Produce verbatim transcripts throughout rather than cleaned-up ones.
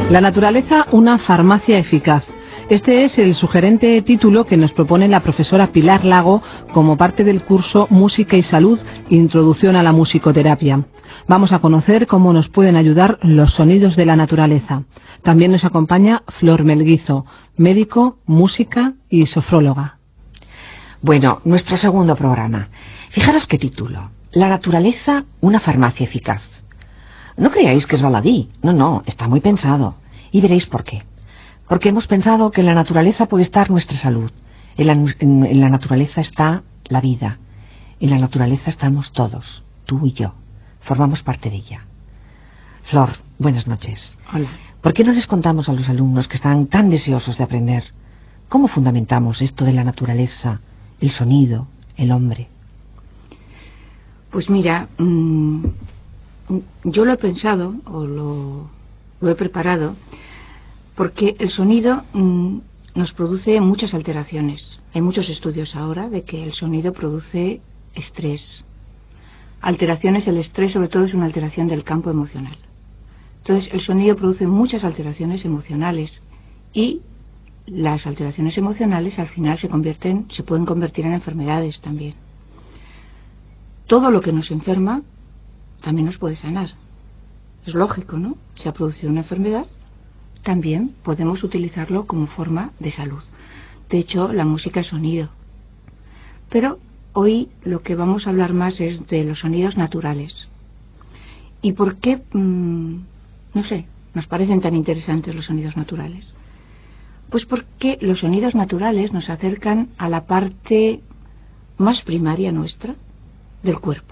La naturaleza, una farmacia eficaz. Este es el sugerente título que nos propone la profesora Pilar Lago como parte del curso Música y Salud, Introducción a la Musicoterapia. Vamos a conocer cómo nos pueden ayudar los sonidos de la naturaleza. También nos acompaña Flor Melguizo, médico, música y sofróloga. Bueno, nuestro segundo programa. Fijaros qué título. La naturaleza, una farmacia eficaz. No creáis que es baladí. No, no, está muy pensado. Y veréis por qué. Porque hemos pensado que en la naturaleza puede estar nuestra salud. En la, en, en la naturaleza está la vida. En la naturaleza estamos todos, tú y yo. Formamos parte de ella. Flor, buenas noches. Hola. ¿Por qué no les contamos a los alumnos que están tan deseosos de aprender cómo fundamentamos esto de la naturaleza, el sonido, el hombre? Pues mira, mmm, yo lo he pensado o lo, lo he preparado porque el sonido mmm, nos produce muchas alteraciones. Hay muchos estudios ahora de que el sonido produce estrés. Alteraciones, el estrés sobre todo es una alteración del campo emocional. Entonces el sonido produce muchas alteraciones emocionales y las alteraciones emocionales al final se convierten, se pueden convertir en enfermedades también. Todo lo que nos enferma también nos puede sanar. Es lógico, ¿no? Se ha producido una enfermedad, también podemos utilizarlo como forma de salud. De hecho, la música es sonido. Pero hoy lo que vamos a hablar más es de los sonidos naturales. ¿Y por qué, mmm, no sé, nos parecen tan interesantes los sonidos naturales? Pues porque los sonidos naturales nos acercan a la parte más primaria nuestra del cuerpo.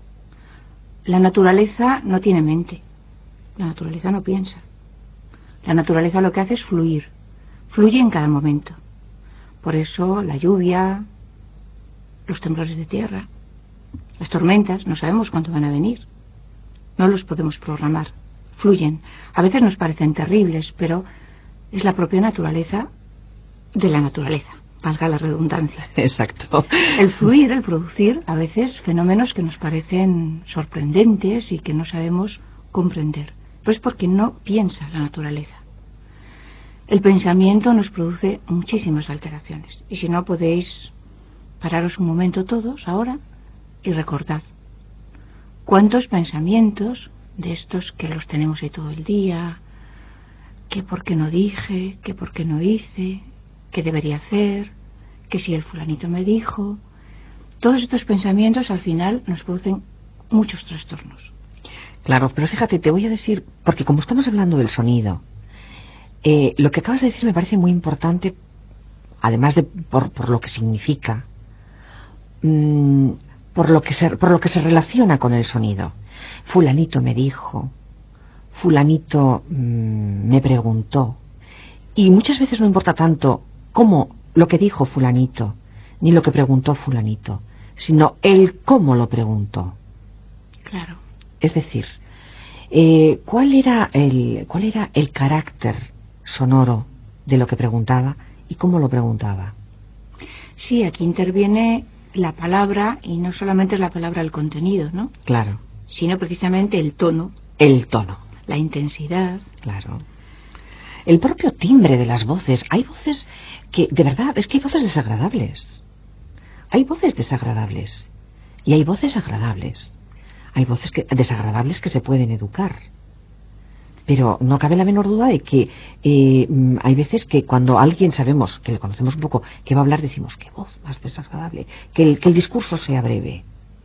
La naturaleza no tiene mente. La naturaleza no piensa. La naturaleza lo que hace es fluir. Fluye en cada momento. Por eso la lluvia, los temblores de tierra, las tormentas, no sabemos cuándo van a venir. No los podemos programar. Fluyen. A veces nos parecen terribles, pero es la propia naturaleza de la naturaleza. Valga la redundancia. Exacto. El fluir, el producir, a veces fenómenos que nos parecen sorprendentes y que no sabemos comprender. Pero es porque no piensa la naturaleza. El pensamiento nos produce muchísimas alteraciones. Y si no, podéis pararos un momento todos ahora y recordad cuántos pensamientos de estos que los tenemos ahí todo el día, que por qué no dije, que por qué no hice, que debería hacer, que si el fulanito me dijo. Todos estos pensamientos al final nos producen muchos trastornos. Claro, pero fíjate, te voy a decir, porque como estamos hablando del sonido, eh, lo que acabas de decir me parece muy importante, además de por, por lo que significa, mmm, por lo que se, por lo que se relaciona con el sonido. Fulanito me dijo, fulanito mmm, me preguntó, y muchas veces no importa tanto cómo lo que dijo fulanito, ni lo que preguntó fulanito, sino el cómo lo preguntó. Claro. Es decir, eh, ¿cuál era el, cuál era el carácter sonoro de lo que preguntaba y cómo lo preguntaba? Sí, aquí interviene la palabra, y no solamente la palabra, el contenido, ¿no? Claro. Sino precisamente el tono. El tono. La intensidad. Claro. El propio timbre de las voces. Hay voces que, de verdad, es que hay voces desagradables. Hay voces desagradables. Y hay voces agradables. Hay voces que, desagradables que se pueden educar. Pero no cabe la menor duda de que eh, hay veces que cuando alguien sabemos, que le conocemos un poco, que va a hablar, decimos, qué voz más desagradable. Que el, que el discurso sea breve.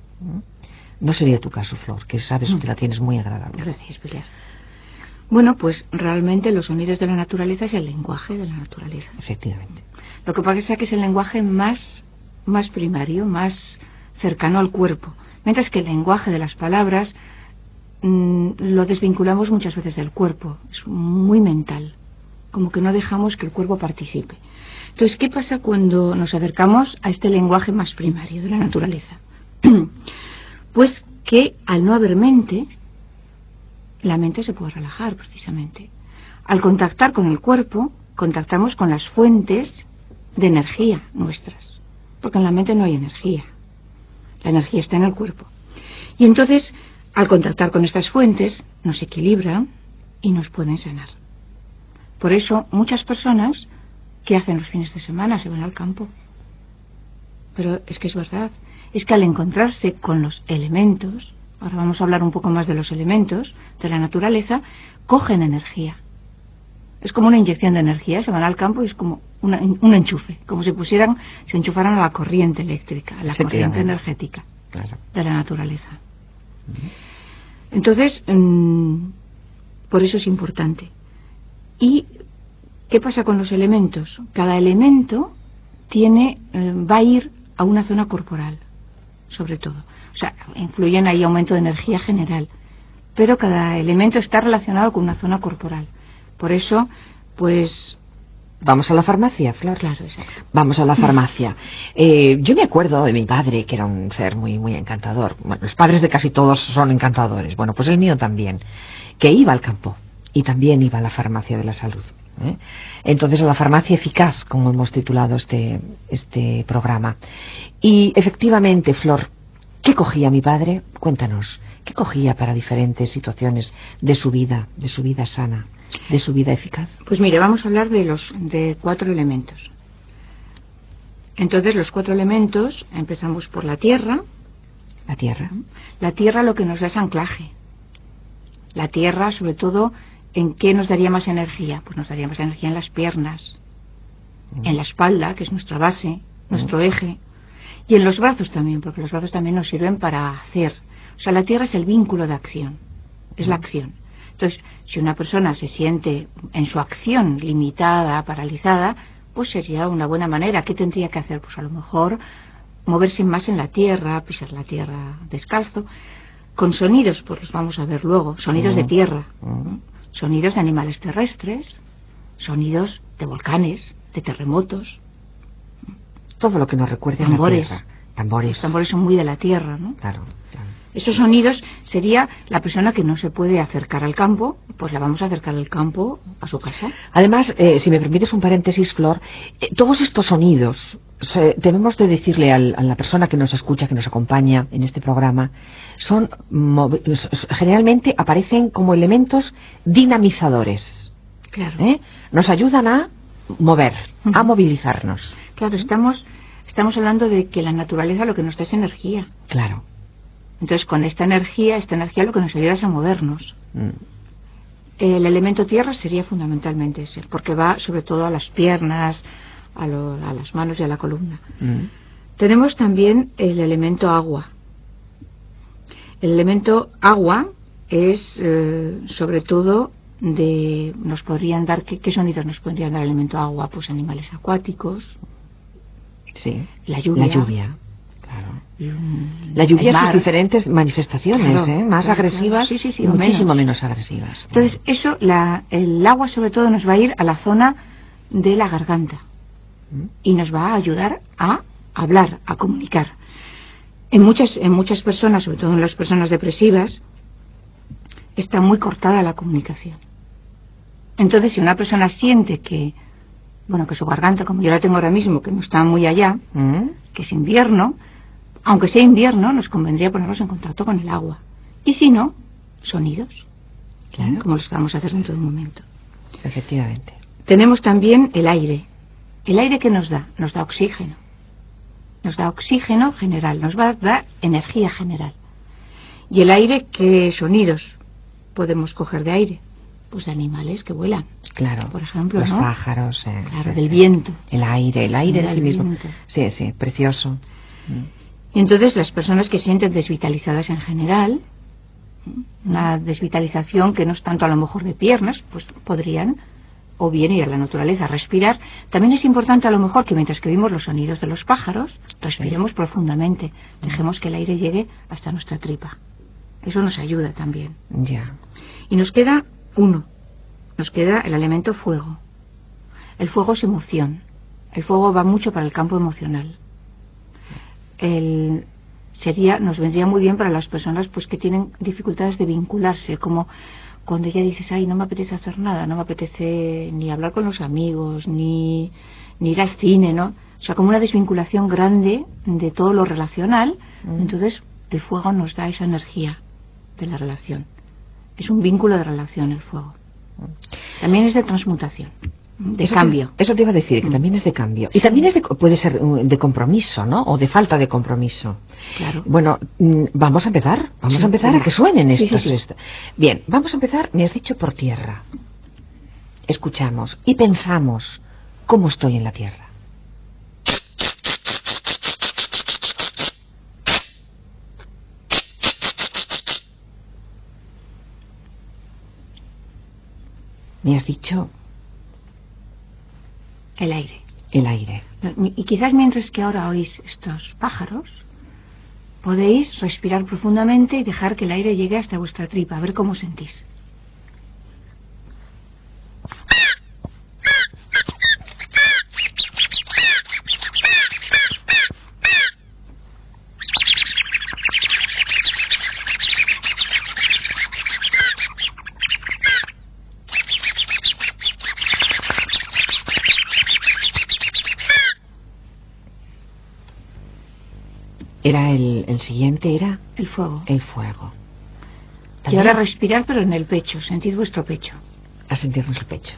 No sería tu caso, Flor, que sabes que la tienes muy agradable. Gracias, Pilar. Bueno, pues realmente los sonidos de la naturaleza es el lenguaje de la naturaleza. Efectivamente. Lo que pasa es que es el lenguaje más, más primario, más cercano al cuerpo. Mientras que el lenguaje de las palabras mmm, lo desvinculamos muchas veces del cuerpo. Es muy mental. Como que no dejamos que el cuerpo participe. Entonces, ¿qué pasa cuando nos acercamos a este lenguaje más primario de la naturaleza? Pues que al no haber mente, la mente se puede relajar precisamente. Al contactar con el cuerpo, contactamos con las fuentes de energía nuestras. Porque en la mente no hay energía. La energía está en el cuerpo. Y entonces, al contactar con estas fuentes, nos equilibran y nos pueden sanar. Por eso muchas personas, ¿qué hacen los fines de semana? Se van al campo. Pero es que es verdad, es que al encontrarse con los elementos, ahora vamos a hablar un poco más de los elementos de la naturaleza, cogen energía. Es como una inyección de energía, se van al campo y es como una, un enchufe, como si pusieran, se enchufaran a la corriente eléctrica, a la corriente energética, claro, de la naturaleza. Entonces, mmm, por eso es importante. ¿Y qué pasa con los elementos? Cada elemento tiene, eh, va a ir a una zona corporal, sobre todo. O sea, influyen ahí aumento de energía general, pero cada elemento está relacionado con una zona corporal. Por eso, pues... Vamos a la farmacia, Flor. Claro, exacto. Vamos a la farmacia. Eh, yo me acuerdo de mi padre, que era un ser muy, muy encantador. Bueno, los padres de casi todos son encantadores. Bueno, pues el mío también. Que iba al campo y también iba a la farmacia de la salud. ¿eh? Entonces, a la farmacia eficaz, como hemos titulado este, este programa. Y efectivamente, Flor, ¿qué cogía mi padre? Cuéntanos. ¿Qué cogía para diferentes situaciones de su vida, de su vida sana, de su vida eficaz? Pues mire, vamos a hablar de los de cuatro elementos. Entonces, los cuatro elementos, empezamos por la tierra. La tierra. La tierra lo que nos da es anclaje. La tierra, sobre todo, ¿en qué nos daría más energía? Pues nos daría más energía en las piernas, mm. en la espalda, que es nuestra base, nuestro mm. eje, y en los brazos también, porque los brazos también nos sirven para hacer. O sea, la tierra es el vínculo de acción, es la acción. Entonces, si una persona se siente en su acción limitada, paralizada, pues sería una buena manera. ¿Qué tendría que hacer? Pues a lo mejor moverse más en la tierra, pisar la tierra descalzo, con sonidos, pues los vamos a ver luego, sonidos de tierra, sonidos de animales terrestres, sonidos de volcanes, de terremotos. Todo lo que nos recuerde a la tierra. Tambores. Los tambores son muy de la tierra, ¿no? Claro, claro. Esos sonidos sería la persona que no se puede acercar al campo, pues la vamos a acercar al campo, a su casa. Además, eh, si me permites un paréntesis, Flor, eh, todos estos sonidos, se, debemos de decirle al, a la persona que nos escucha, que nos acompaña en este programa, son generalmente aparecen como elementos dinamizadores. Claro. ¿Eh? Nos ayudan a mover, uh-huh. a movilizarnos. Claro, estamos, estamos hablando de que la naturaleza lo que nos da es energía. Claro. Entonces, con esta energía, esta energía lo que nos ayuda es a movernos. Mm. El elemento tierra sería fundamentalmente ese, porque va sobre todo a las piernas, a, lo, a las manos y a la columna. Mm. Tenemos también el elemento agua. El elemento agua es, eh, sobre todo, de nos podrían dar, ¿qué, ¿qué sonidos nos podrían dar el elemento agua? Pues animales acuáticos. Sí. La lluvia. La lluvia. Claro. La lluvia en sus diferentes manifestaciones, claro, ¿eh? Más claro, agresivas, claro. Sí, sí, sí, y muchísimo menos. menos agresivas. Entonces, eso, la, el agua sobre todo nos va a ir a la zona de la garganta ¿Mm? y nos va a ayudar a hablar, a comunicar. En muchas, en muchas personas, sobre todo en las personas depresivas, está muy cortada la comunicación. Entonces, si una persona siente que, bueno, que su garganta, como yo la tengo ahora mismo, que no está muy allá, ¿Mm? que es invierno, aunque sea invierno, nos convendría ponernos en contacto con el agua. Y si no, sonidos, claro. ¿eh? Como los que vamos a hacer dentro de un momento. Efectivamente. Tenemos también el aire. ¿El aire qué nos da? Nos da oxígeno. Nos da oxígeno general, nos va a dar energía general. ¿Y el aire qué sonidos podemos coger de aire? Pues de animales que vuelan. Claro. Por ejemplo, los ¿no? pájaros. Eh, claro, sí, del sí. viento. El aire, el aire de sí mismo. Viento. Sí, sí, precioso. Y entonces las personas que se sienten desvitalizadas en general, una desvitalización que no es tanto a lo mejor de piernas, pues podrían o bien ir a la naturaleza a respirar. También es importante a lo mejor que mientras que oímos los sonidos de los pájaros, respiremos sí. profundamente, dejemos que el aire llegue hasta nuestra tripa. Eso nos ayuda también. Ya. Y nos queda uno, nos queda el elemento fuego. El fuego es emoción. El fuego va mucho para el campo emocional. El, sería, nos vendría muy bien para las personas pues que tienen dificultades de vincularse, como cuando ya dices, ay, no me apetece hacer nada, no me apetece ni hablar con los amigos, ni, ni ir al cine, ¿no? O sea, como una desvinculación grande de todo lo relacional. Mm. Entonces, el fuego nos da esa energía de la relación. Es un vínculo de relación el fuego. También es de transmutación, de eso cambio. Te, eso te iba a decir, que también es de cambio. Y también es de, puede ser de compromiso, ¿no? O de falta de compromiso. Claro. Bueno, vamos a empezar. Vamos sí, a empezar sí. a que suenen estos. Sí, sí, sí. Bien, vamos a empezar, me has dicho, por tierra. Escuchamos y pensamos, ¿cómo estoy en la tierra? Me has dicho el aire. El aire. Y quizás mientras que ahora oís estos pájaros, podéis respirar profundamente y dejar que el aire llegue hasta vuestra tripa, a ver cómo sentís. Era el, el siguiente era el fuego. El fuego. Y ahora respirar, pero en el pecho. Sentid vuestro pecho. A sentir nuestro pecho.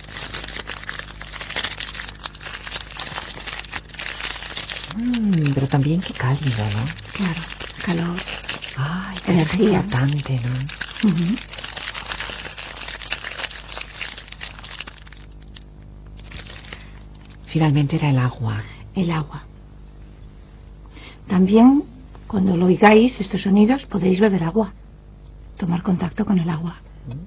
Mm, pero también qué cálido, ¿no? Claro, calor. Ay, qué energía. Importante, ¿no? Uh-huh. Finalmente era el agua. El agua. También, cuando lo oigáis, estos sonidos, podéis beber agua. Tomar contacto con el agua.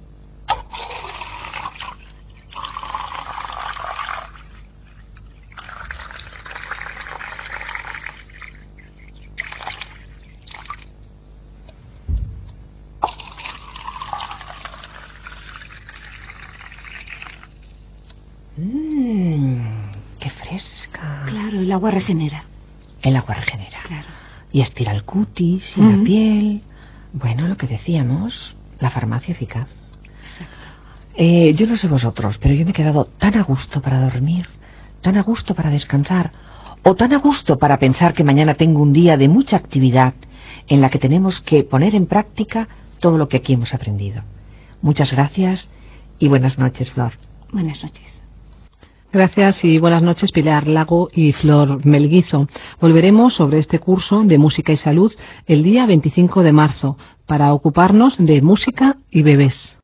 Mmm, qué fresca. Claro, el agua regenera. El agua regenera. Claro. Y estira el cutis y uh-huh. la piel. Bueno, lo que decíamos, la farmacia eficaz. Eh, yo no sé vosotros, pero yo me he quedado tan a gusto para dormir, tan a gusto para descansar, o tan a gusto para pensar que mañana tengo un día de mucha actividad en la que tenemos que poner en práctica todo lo que aquí hemos aprendido. Muchas gracias y buenas noches, Flor. Buenas noches. Gracias y buenas noches, Pilar Lago y Flor Melguizo. Volveremos sobre este curso de Música y Salud el día veinticinco de marzo para ocuparnos de música y bebés.